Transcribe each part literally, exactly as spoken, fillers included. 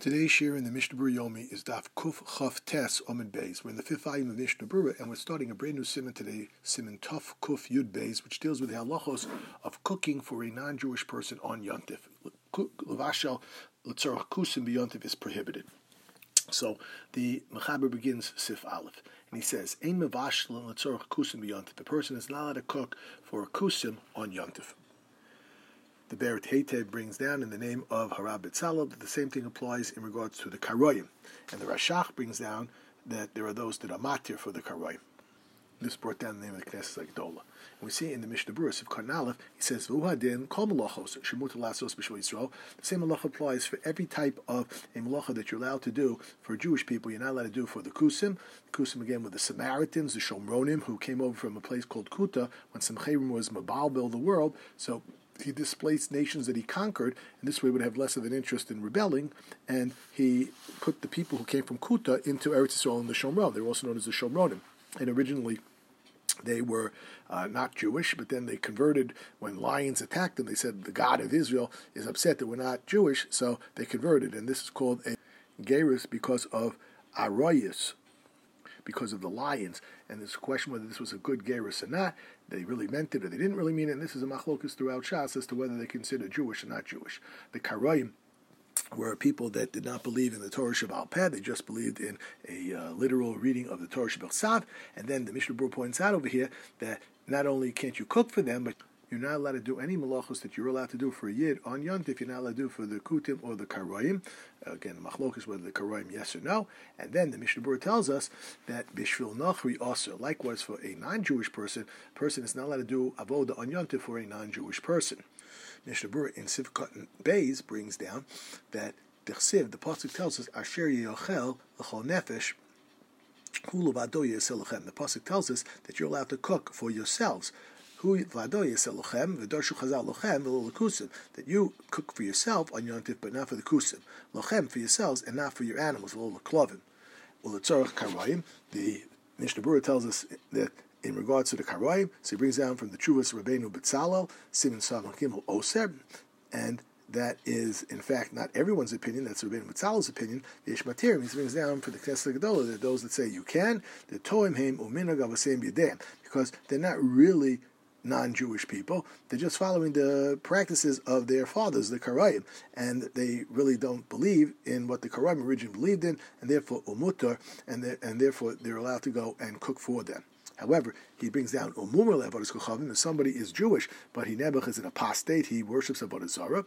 Today's share in the Mishnah Berurah Yomi is Daf Kuf Chaf Tes Omid Beis. We're in the fifth volume of Mishnah Berurah, and we're starting a brand new simon today, Simon Tuf Kuf Yud Beis, which deals with the halachos of cooking for a non-Jewish person on Yontif. Levashel L'tzorach Kusim b'Yontif is prohibited. So the Mechaber begins Sif Aleph, and he says, Ein Mevashel L'tzorach Kusim b'Yontif. The person is not allowed to cook for a kusim on Yontif. The Beret Heitev brings down in the name of Harav Betzalel that the same thing applies in regards to the Karoyim. And the Rashach brings down that there are those that are matir for the Karoyim. This brought down the name of the Knesset Agdola. And we see in the Mishnah Berurah, Sif Karn Aleph, he says, V'uhadin kol malachos shemut lasos b'shvil Yisrael. The same malacha applies for every type of a malacha that you're allowed to do for Jewish people. You're not allowed to do for the Kusim. The Kusim, again, with the Samaritans, the Shomronim, who came over from a place called Kuta when Samcherim was Mabalbil the world. So he displaced nations that he conquered, and this way would have less of an interest in rebelling, and he put the people who came from Kuta into Eretz Yisrael and the Shomron. They were also known as the Shomronim. And originally they were uh, not Jewish, but then they converted when lions attacked them. They said the God of Israel is upset that we're not Jewish, so they converted. And this is called a gerus because of Aroyus, because of the lions. And there's a question whether this was a good gerus or not. They really meant it or they didn't really mean it. And this is a machlokus throughout Shas as to whether they consider Jewish or not Jewish. The Karoyim were people that did not believe in the Torah Sheba'al Peh. They just believed in a uh, literal reading of the Torah Sheba'al. And then the Mishnah Berurah points out over here that not only can't you cook for them, but you're not allowed to do any malachos that you're allowed to do for a yid on Yontif. You're not allowed to do for the kutim or the karoyim. Again, the machlok is whether the karoyim yes or no. And then the Mishnah Berurah tells us that bishvil nachri also, likewise for a non-Jewish person, person is not allowed to do avoda on Yontif for a non-Jewish person. Mishnah Berurah in Sivkot Beis brings down that the Chsiv, the pasuk tells us asher yochel l'chol nefesh. The pasuk tells us that you're allowed to cook for yourselves. That you cook for yourself on Yontif, but not for the kusim. Lochem for yourselves and not for your animals. The Mishnah Berurah tells us that in regards to the karoyim, so he brings down from the Chuvas Rabbeinu Betzalel, Simon Samach Gimel Oser, and that is, in fact, not everyone's opinion. That's Rabbeinu Betzalel's opinion. The Ishmatirim, he brings down for the Knesset Gedolah that those that say you can, the Toim Heim Uminag Avasem Yedem, because they're not really non-Jewish people. They're just following the practices of their fathers, the Karoyim, and they really don't believe in what the Karoyim originally believed in, and therefore umutar, and and therefore they're allowed to go and cook for them. However, he brings down umumar le'avodas kochavim. If somebody is Jewish, but he nebuch is an apostate, he worships avodah zarah.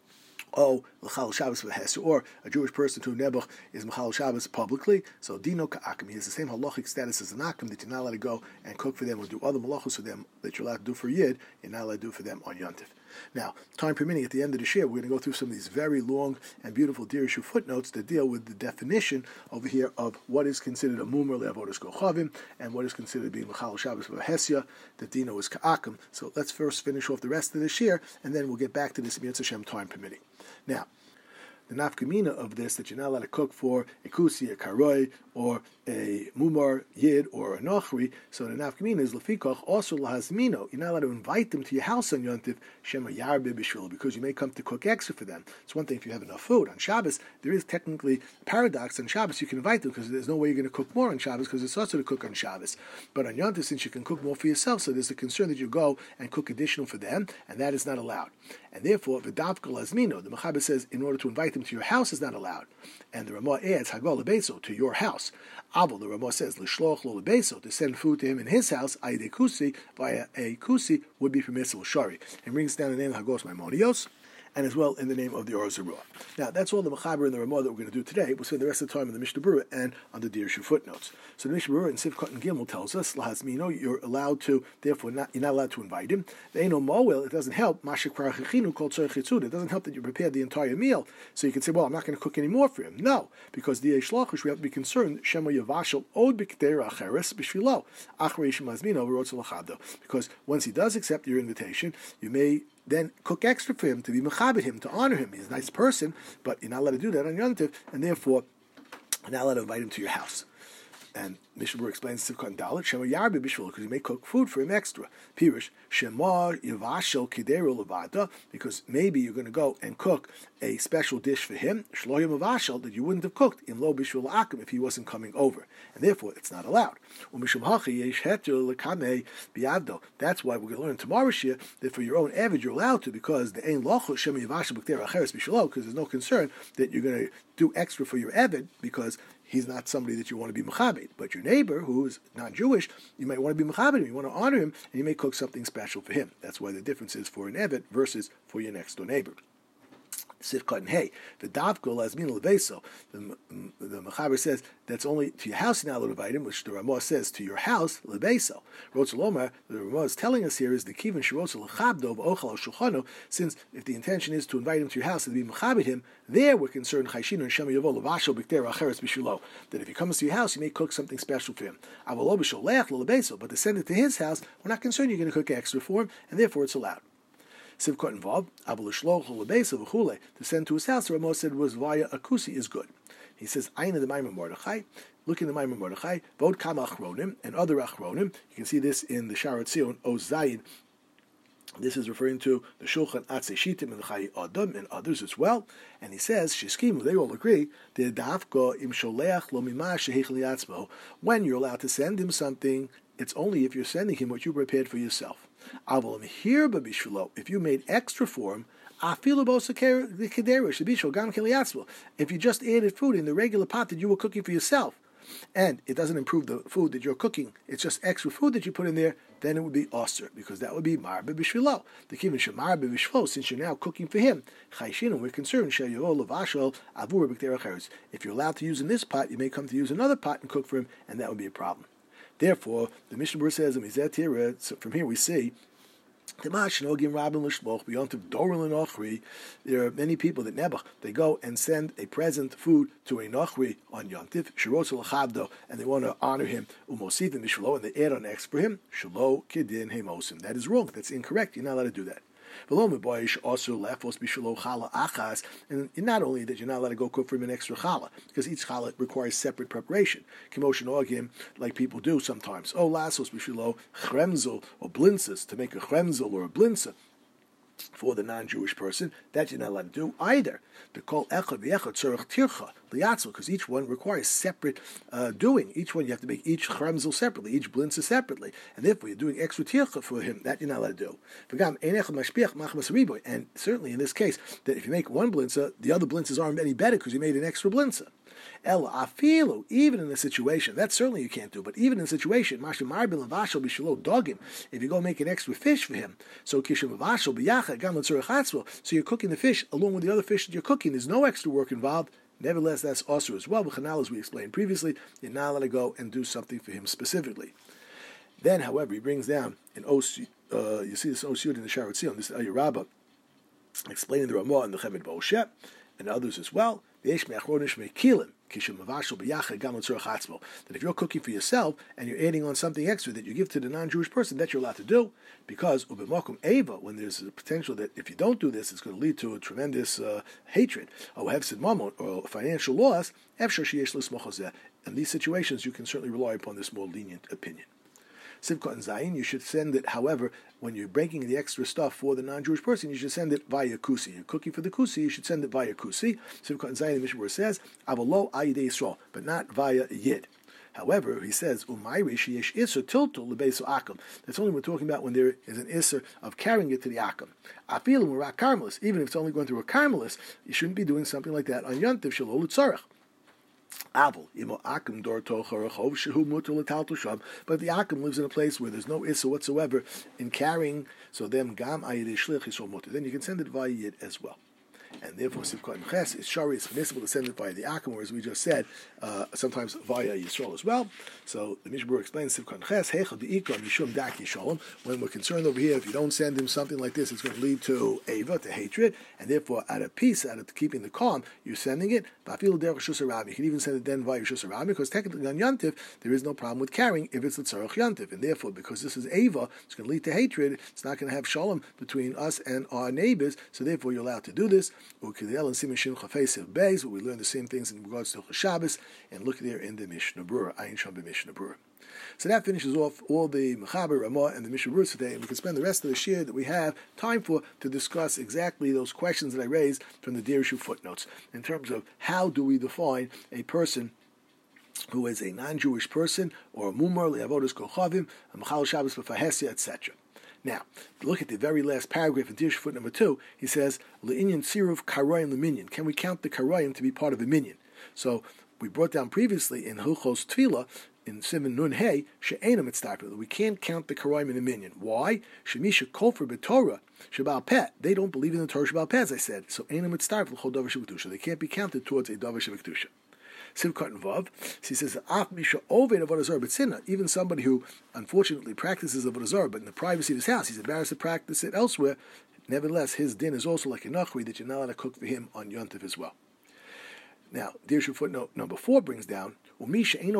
Oh, l'chal Shabbos v'hesu, or a Jewish person to Nebuch is Mechal Shabbos publicly, so Dino Ka'akim, he has the same halachic status as an Akim, that you're not allowed to go and cook for them or do other malachos for them that you're allowed to do for Yid, you're not allowed to do for them on Yontif. Now, time permitting, at the end of the shir, we're going to go through some of these very long and beautiful Dirshu footnotes that deal with the definition over here of what is considered a Mumar le'avodas kochavim and what is considered being Mechal Shabbos v'hesya, that Dino is Ka'akim. So let's first finish off the rest of the shir, and then we'll get back to this Mirz Hashem, time permitting. Now, the nafkamina of this, that you're not allowed to cook for a kusi, a karoi, or a mumar, yid, or a nochri, so the nafkamina is lefikoch, also lahazmino. You're not allowed to invite them to your house on Yontif, shema yarbe b'shvil, because you may come to cook extra for them. It's one thing if you have enough food. On Shabbos, there is technically a paradox. On Shabbos, you can invite them, because there's no way you're going to cook more on Shabbos, because it's also to cook on Shabbos. But on Yontif, since you can cook more for yourself, so there's a concern that you go and cook additional for them, and that is not allowed. And therefore, v'davka lazmino, the Mechaber says, in order to invite them to your house is not allowed. And the Ramah adds, Hagol lebeso, to your house. Avol, the Ramah says, L'shloch lo lebeso, to send food to him in his house, ayde kusi, via a kusi, would be permissible, shari. And brings down the name of Hagos Maimonios, and as well in the name of the Or Zarua. Now, that's all the Mechaber and the Ramah that we're going to do today. We'll spend the rest of the time in the Mishnah Berurah and on the Dirshu footnotes. So the Mishnah Berurah in Sivkot and Gimel tells us, Lahazmino, you're allowed to, therefore, not, you're not allowed to invite him. The Eino Moel, it doesn't help, Mashik Parachechinu called Tzorech Yitzud. It doesn't help that you prepared the entire meal. So you can say, well, I'm not going to cook any more for him. No, because the Eishlachish, we have to be concerned, Shema Yavashal Od B'Kter Acheres B'Shvilo, Achrei Shemazmino V'Rotzel Lachado. Because once he does accept your invitation, you may then cook extra for him, to be mechabed him, to honor him. He's a nice person, but you're not allowed to do that on Yontif, and therefore, you're not allowed to invite him to your house. And Mishnah Berurah explains Sivkot Dalet Shema Yarbi Bishvil because you may cook food for him extra. Pirush Shema Yivashel Kideru Levada because maybe you're going to go and cook a special dish for him Shlo Yivashel that you wouldn't have cooked in Lo Bishvil Akim if he wasn't coming over, and therefore it's not allowed. Umishum Hachi Yesh Heter Lekame Biavdo. That's why we're going to learn tomorrow Shia that for your own avid you're allowed to because the Ein Lochel Shema Yivashel B'Kter Acheres Bishlo because there's no concern that you're going to do extra for your avid because he's not somebody that you want to be mechabed. But your neighbor, who is non-Jewish, you might want to be mechabed him, you want to honor him, and you may cook something special for him. That's why the difference is for an evet versus for your next door neighbor. Sivkot and Hey, the davkol as min leveso. The the Mechaber says that's only to your house you're not allowed to invite him, which the Ramah says to your house leveso. Rotzalomar, the Ramah is telling us here is the kivin shirotzel lechabdo v'ochal shulchano. Since if the intention is to invite him to your house and to be mechabed him, there we're concerned chayshinu and shema yavo levashel b'kter acheres b'shulo. That if he comes to your house, you may cook something special for him. Avalo b'sholech leveso, but to send it to his house, we're not concerned you're going to cook extra for him, and therefore it's allowed. Sivkot involved, to send to his house, the Ramah said was via a kusi is good. He says, Aina the Maimon Mordechai, look in the Maimon Mordechai, Vod Kam Achronim, and other Achronim. You can see this in the Sharat Zion, Oz Zayin. This is referring to the Shulchan Atzei Shitim and the Chai Adam and others as well. And he says, Shiskimu, they all agree, the Dafko im Sholeach lo mimah shehich liatzmo. When you're allowed to send him something, it's only if you're sending him what you prepared for yourself. If you made extra for him, if you just added food in the regular pot that you were cooking for yourself, and it doesn't improve the food that you're cooking, it's just extra food that you put in there, then it would be osir, because that would be marbe b'shvilo. The kivin shemarbe b'shvilo, since you're now cooking for him, chayshin, we're concerned, if you're allowed to use in this pot, you may come to use another pot and cook for him, and that would be a problem. Therefore, the Mishnah Berurah says, so from here we see, there are many people that Nebuch, they go and send a present food to a Nochri on Yontif, and they want to honor him, and they add on X for him, that is wrong, that's incorrect, you're not allowed to do that. And not only that you're not allowed to go cook for him an extra challah, because each challah requires separate preparation. Like people do sometimes. Oh, lasos b'shilo chremzel or blintzes, to make a chremzel or a blintzah for the non-Jewish person, that you're not allowed to do either. Because each one requires separate uh, doing. Each one you have to make each chremzel separately, each blintzah separately, and therefore you're doing extra tircha for him. That you're not allowed to do. And certainly in this case, that if you make one blintzah, the other blintzahs aren't any better because you made an extra blintzah. El afilu, even in a situation, that certainly you can't do, but even in a situation, if you go make an extra fish for him, so so you're cooking the fish along with the other fish that you're cooking, there's no extra work involved. Nevertheless, that's also as well. But Chanal, as we explained previously, you're not allowed to go and do something for him specifically. Then, however, he brings down an Os, uh, you see this Os Yud in the Sharat Zion, this Ayur Rabbah, explaining the Ramah and the Chemed Boshet, and others as well. That if you're cooking for yourself and you're adding on something extra that you give to the non-Jewish person, that you're allowed to do, because when there's a potential that if you don't do this, it's going to lead to a tremendous uh, hatred or or financial loss. In these situations, you can certainly rely upon this more lenient opinion. Sivkot and Zayin, you should send it, however, when you're breaking the extra stuff for the non-Jewish person, you should send it via kusi. You're cooking for the kusi, you should send it via kusi. Sivkot and Zayin, the Mishnah says, Avalo ayidei Yisrael, but not via yid. However, he says, Umayri sheyesh iser tiltul lebeso akum. That's only we're talking about when there is an iser of carrying it to the akum. Afilu murak karmelis, even if it's only going through a karmelis, you shouldn't be doing something like that on Yontif Shalol Tzarech. But if the akum lives in a place where there's no issa whatsoever in carrying, so then gam ayidei shlich yisrael mutter. Then you can send it via yid as well. And therefore, Sivkot and Ches is shari, it's permissible to send it via the akum, or as we just said, uh, sometimes via Yisrael as well. So the Mishnah Berurah explains Sivkot and Ches, Heichad De'ikra Mishum Dak Yishalom. When we're concerned over here, if you don't send him something like this, it's going to lead to Ava, to hatred, and therefore, out of peace, out of keeping the calm, you're sending it. You can even send it then via Rishus Harami, because technically on Yantiv, there is no problem with carrying if it's the Tzarech Yantiv. And therefore, because this is Ava, it's going to lead to hatred, it's not going to have Shalom between us and our neighbors, so therefore you're allowed to do this. Ukidel and Siman Shin Chafesiv Beis, where we learn the same things in regards to Hilchos Shabbos, and look there in the Mishnah Berurah, Ayin Sham Mishnah Berurah. So that finishes off all the Mechaber, Ramah, and the Mishnah Berurah today, and we can spend the rest of the shir that we have time for to discuss exactly those questions that I raised from the Dirshu footnotes in terms of how do we define a person who is a non-Jewish person, or a mumar le'avodas kochavim, a mechal Shabbos b'fahesia, et cetera. Now, look at the very last paragraph in Dirshu foot number two. He says le'inyan tziruf karoyim le'minyan. Can we count the karoyim to be part of a minyan? So we brought down previously in Hilchos Tefillah in Siman Nun Hey she'ena mitzdarpin. We can't count the karoyim in a minyan. Why? Shemisha kofer b'Torah shabal pet. They don't believe in the Torah shabal pet, as I said. So ena mitzdarpin l'chol davar shebektusha. They can't be counted towards a davar shebektusha. Sivkat and Vav, he says, even somebody who unfortunately practices avodah zarah, but in the privacy of his house, he's embarrassed to practice it elsewhere. Nevertheless, his din is also like a nachri that you're not allowed to cook for him on Yontif as well. Now, Dirshu footnote number four brings down, what happens if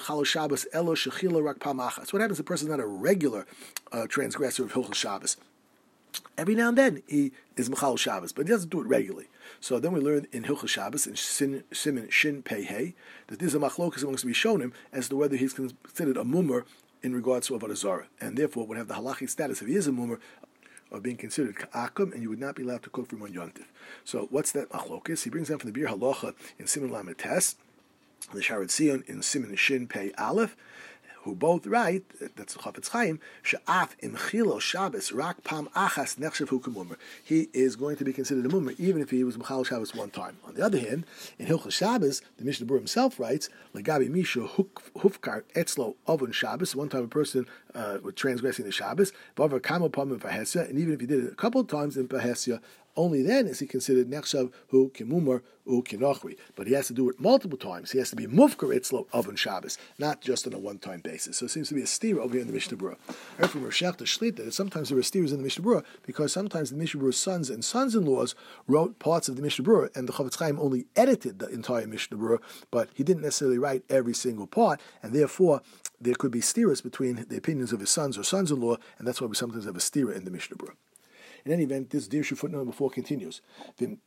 the person is not a regular uh, transgressor of Hilchos Shabbos? Every now and then he is Mechal Shabbos, but he doesn't do it regularly. So then we learn in Hilchos Shabbos, in Siman Shin Pei Hey, that there's a machlokas amongst the Rishonim as to whether he's considered a mummer in regards to Avodah Zarah, and therefore would have the halachic status if he is a mummer of being considered ka'akum, and you would not be allowed to cook for him on Yontif. So what's that machlokas? He brings down from the Bir Halacha in Siman Lamed Tes, the Sharet Zion in Siman Shin Pei Aleph, who both write, that's the Chafetz Chaim, she'af im chilo Shabbos rak pam achas nechshav hu k'mummer. He is going to be considered a mummer even if he was Mechal Shabbos one time. On the other hand, in Hilchos Shabbos, the Mishnah Berurah himself writes, legabi misha hufkar etzlo ovon Shabbos. One time a person uh, was transgressing the Shabbos, v'avar kamo pamim v'hesya, and even if he did it a couple of times in v'hesya, only then is he considered nechshav hu k'mummer hu k'nochri. But he has to do it multiple times. He has to be mufkar etzlo ovon Shabbos, not just on a one-time basis. So it seems to be a steer over here in the Mishnah Berurah. I heard from Rosh Hashanah Shlita that sometimes there were steers in the Mishnah Berurah because sometimes the Mishnah Berurah's sons and sons-in-laws wrote parts of the Mishnah Berurah, and the Chafetz Chaim only edited the entire Mishnah Berurah, but he didn't necessarily write every single part, and therefore there could be steers between the opinions of his sons or sons-in-law, and that's why we sometimes have a steer in the Mishnah Berurah. In any event, this Dirshu footnote number four continues. If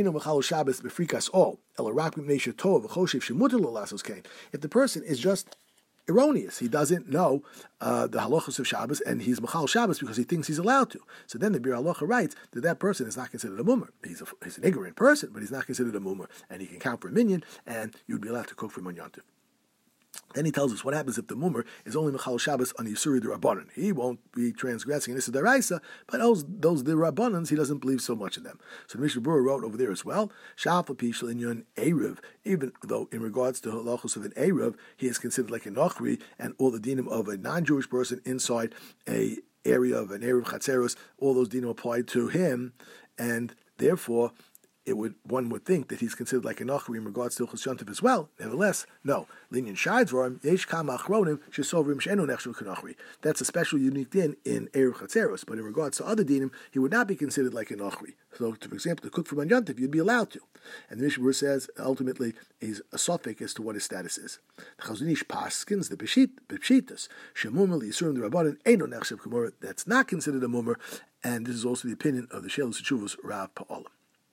the person is just erroneous, he doesn't know uh, the halachos of Shabbos, and he's Mechal Shabbos because he thinks he's allowed to. So then the Bir Halacha writes that that person is not considered a mummer. He's, a, he's an ignorant person, but he's not considered a mummer, and he can count for a minyan, and you'd be allowed to cook for him on Yontif. Then he tells us what happens if the mummer is only Mechal Shabbos on the Yisuri D'Rabbanan. He won't be transgressing in Issa D'Oraisa, but those those D'Rabbanans, he doesn't believe so much in them. So the Mishnah Berurah wrote over there as well, Sha'af Pishal Inyan Erev, even though in regards to halachos of an Erev, he is considered like a Nochri, and all the dinim of a non-Jewish person inside a area of an Erev Chatzeros, all those dinim apply to him, and therefore it would one would think that he's considered like a Nachri in regards to Hilchos Yontif as well. Nevertheless, no. Linyan Shaids for him, Yesh Kama Achronim, Shesovrim Shenu Nechshu Kanachri. That's a special unique din in Erev Chatzeros, but in regards to other dinim, he would not be considered like a Nachri. So, for example, to cook for on Yontif, you'd be allowed to. And the Mishnah Berurah says, ultimately, he's a sophic as to what his status is. The Chazon Ish paskins, the Peshitas, Shemumel Yisurim the Rabbanan, Eino Nechshav Kamor, that's not considered a mummer, and this is also the opinion of the Shelos Teshuvos Rav Pa'olam.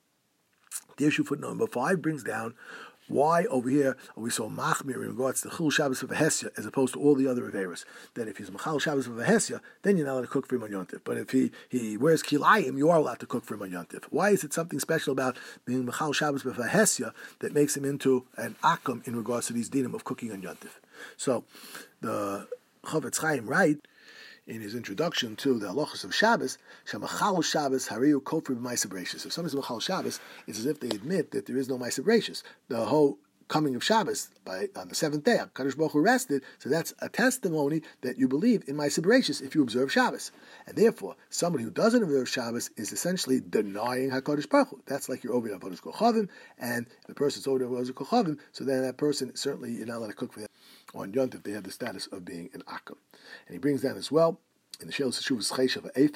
The issue footnote number five brings down why over here are we so machmir in regards to Chil Shabbos of Vehesya as opposed to all the other Averos. That if he's Machal Shabbos of Vehesya, then you're not allowed to cook for him on Yontif. But if he, he wears Kilayim, you are allowed to cook for him on Yontif. Why is it something special about being Machal Shabbos of Vehesya that makes him into an Akum in regards to these dinim of cooking on Yontif? So the Chafetz Chaim writes in his introduction to the halachos of Shabbos, Shemachal Shabbos Hariu Kofri b'Maisa Bereishis. If somebody's Machal Shabbos, it's as if they admit that there is no Maisa Bereishis. The whole coming of Shabbos by on the seventh day, Kadosh Baruch Hu rested, so that's a testimony that you believe in Maisa Bereishis if you observe Shabbos. And therefore, somebody who doesn't observe Shabbos is essentially denying HaKadosh Baruch Hu. That's like you're over in Avodas Kochavim, and the person's over in Avodas Kochavim, so then that person, certainly you're not allowed to cook for them on Yontif. They have the status of being an Akum. And he brings down as well, in the Shelos Teshuvos Cheshav Ephod,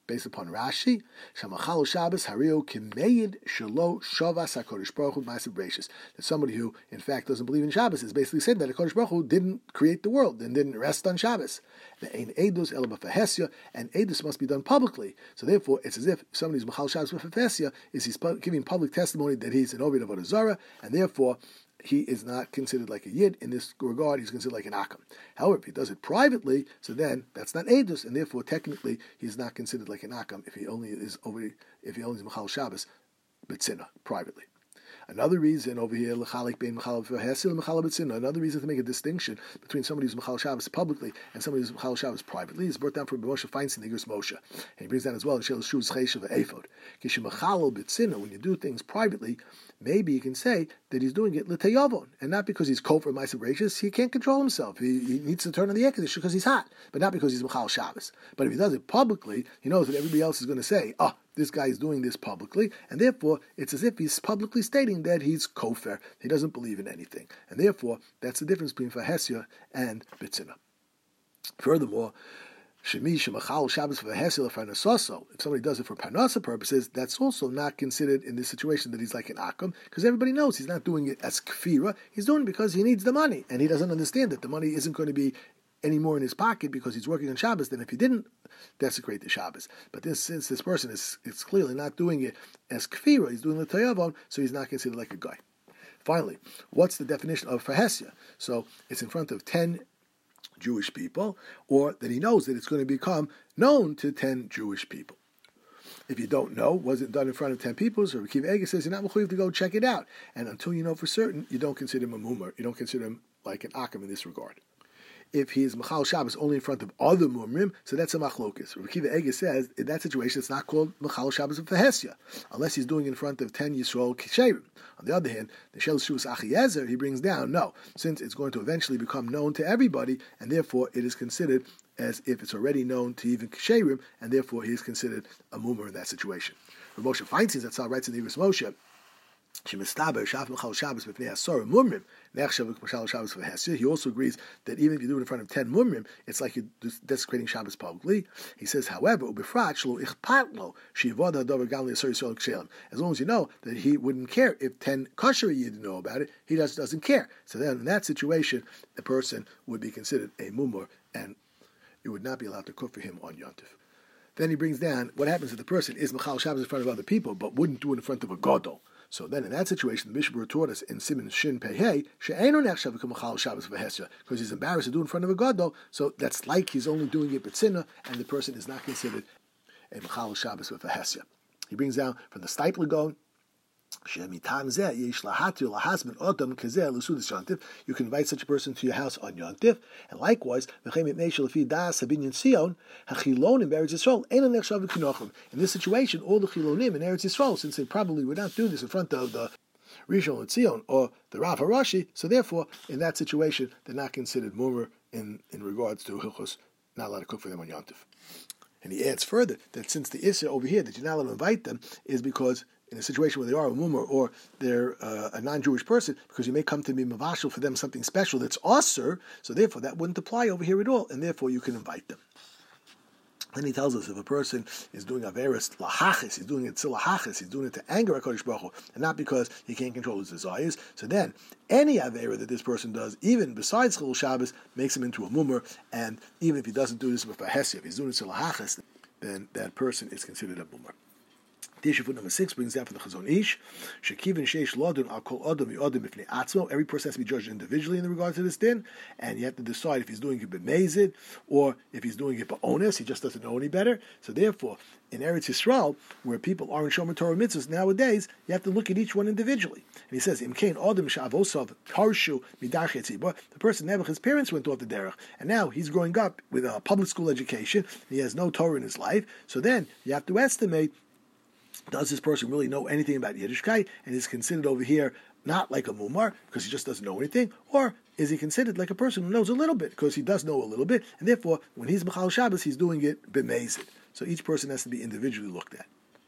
based upon Rashi, Shamachal Shabbos Hario Kimeid Shalo Shavas HaKodesh Baruch Hu Ma'asav Bereishis. That somebody who, in fact, doesn't believe in Shabbos is basically saying that the Kodesh Baruch Hu didn't create the world and didn't rest on Shabbos. And Edus Ela B'Fehesya, and Edus must be done publicly. So therefore, it's as if somebody's Machal Shabbos B'Fehesya is he's giving public testimony that he's an Ovid of Avodah Zarah, and therefore he is not considered like a Yid. In this regard, he's considered like an Akam. However, if he does it privately, so then that's not Edus, and therefore technically he's not considered like an Akam if he only is over if he only is Machal Shabbos B'Tzina privately. Another reason over here, l'chalik bein mechal v'hesil mechal b'tzina. Another reason to make a distinction between somebody who's mechal Shabbos publicly and somebody who's mechal Shabbos privately is brought down from Moshe Feinstein, the Igros Moshe, and he brings down as well in Shel Shuv's Cheshav Ephod. Kishimachal b'tzina, when you do things privately, maybe you can say that he's doing it l'teyavon, and not because he's kofar ma'asav bereishis. He can't control himself. He, he needs to turn on the air conditioner because he's hot, but not because he's mechal Shabbos. But if he does it publicly, he knows that everybody else is going to say, oh, this guy is doing this publicly, and therefore it's as if he's publicly stating that he's kofar. He doesn't believe in anything, and therefore that's the difference between Fahesya and B'tzina. Furthermore, Shemi Shemachal Shabbos V'Hesel Farnasoso. If somebody does it for Parnasa purposes, that's also not considered in this situation that he's like an Akam, because everybody knows he's not doing it as kfira. He's doing it because he needs the money, and he doesn't understand that the money isn't going to be any more in his pocket because he's working on Shabbos than if he didn't desecrate the Shabbos. But this, since this person is it's clearly not doing it as kfira, he's doing the tayavon, so he's not considered like a guy. Finally, what's the definition of Fahesya? So it's in front of ten Jewish people, or that he knows that it's going to become known to ten Jewish people. If you don't know, wasn't done in front of ten people, so Rabbi Akiva Eiger says you're not mechuyev to go check it out. And until you know for certain, you don't consider him a mumar. You don't consider him like an akam in this regard. If he is Machal Shabbos only in front of other mumrim, so that's a machlokis. Rabbi Akiva Eiger says in that situation it's not called Machal Shabbos of Fahesya, unless he's doing it in front of ten Yisrael Kisherim. On the other hand, the Shel Shuvas Achiezer he brings down, no, since it's going to eventually become known to everybody, and therefore it is considered as if it's already known to even Kisherim, and therefore he is considered a mumar in that situation. Rav Moshe Feinstein, that's how it writes in the Igros Moshe, he also agrees that even if you do it in front of ten mumrim, it's like you're desecrating Shabbos publicly. He says, however, as long as you know that he wouldn't care if ten kosher Yid know about it, he just doesn't care. So then in that situation, the person would be considered a mumar, and you would not be allowed to cook for him on Yontif. Then he brings down what happens if the person is Machal Shabbos in front of other people, but wouldn't do it in front of a Gadol. So then, in that situation, the Mishnah taught us in Siman Shin Pei Hey, she'eino nechshav k'machal Shabbos v'hesya, because he's embarrassed to do it in front of a gadol. So that's like he's only doing it b'tzina, and the person is not considered a machal Shabbos v'hesya. He brings down from the Steipler Gaon, you can invite such a person to your house on Yontif, and likewise, in this situation, all the Chilonim in Eretz Yisrael, since they probably would not do this in front of the Rishon LeZion or the Rav Harashi, so therefore, in that situation, they're not considered mumar in, in regards to Hilchos, not allowed to cook for them on Yontif. And he adds further that since the Issa over here, that you're not allowed to invite them, is because in a situation where they are a mumar or they're uh, a non-Jewish person, because you may come to be mavashel for them something special that's aser, so therefore that wouldn't apply over here at all, and therefore you can invite them. Then he tells us if a person is doing averis lahachis, he's doing it tzilahachis, he's doing it to anger HaKadosh Baruch Hu, and not because he can't control his desires. So then, any avera that this person does, even besides Chilul Shabbos, makes him into a mumar, and even if he doesn't do this with a hesya, if he's doing it tzilahachis, then that person is considered a mumar. The issue foot number six brings down from the Chazon Ish, Shekivin Sheish Lodun Al Kol Adam Yodim Ifnei Atzmo. Every person has to be judged individually in regard to this din, and you have to decide if he's doing it b'mezid or if he's doing it b'ones. He just doesn't know any better. So therefore, in Eretz Yisrael, where people are in Shomer Torah mitzvahs nowadays, you have to look at each one individually. And he says, Imkein Adam Sha'avosav Parshu Midach Tzibur. The person never, his parents went off the derech, and now he's growing up with a public school education. He has no Torah in his life. So then you have to estimate, does this person really know anything about Yiddishkeit and is considered over here not like a mumar because he just doesn't know anything, or is he considered like a person who knows a little bit because he does know a little bit, and therefore when he's Machal Shabbos he's doing it b'mezid. So each person has to be individually looked at.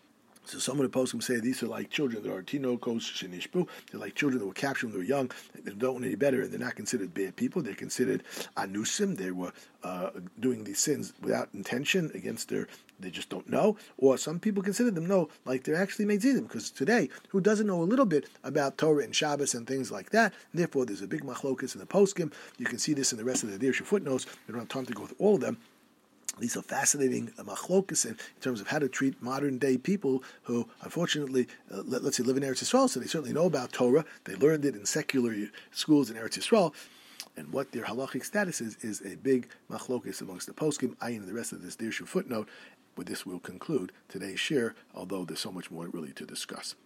So some of the poskim say these are like children that are tinokos shenishbu. They're like children that were captured when they were young. They don't know any better, and they're not considered bad people. They're considered anusim. They were uh, doing these sins without intention against their. They just don't know. Or some people consider them no, like they're actually meizidim. Because today, who doesn't know a little bit about Torah and Shabbos and things like that? And therefore, there's a big machlokas in the poskim. You can see this in the rest of the Dirshu footnotes. We don't have time to go through all of them. These are fascinating uh, machlokas in terms of how to treat modern day people who, unfortunately, uh, let, let's say, live in Eretz Yisrael. So they certainly know about Torah. They learned it in secular schools in Eretz Yisrael. And what their halachic status is, is a big machlokas amongst the poskim. Ayin and the rest of this Dirshu footnote. With this, we'll conclude today's share, although there's so much more really to discuss.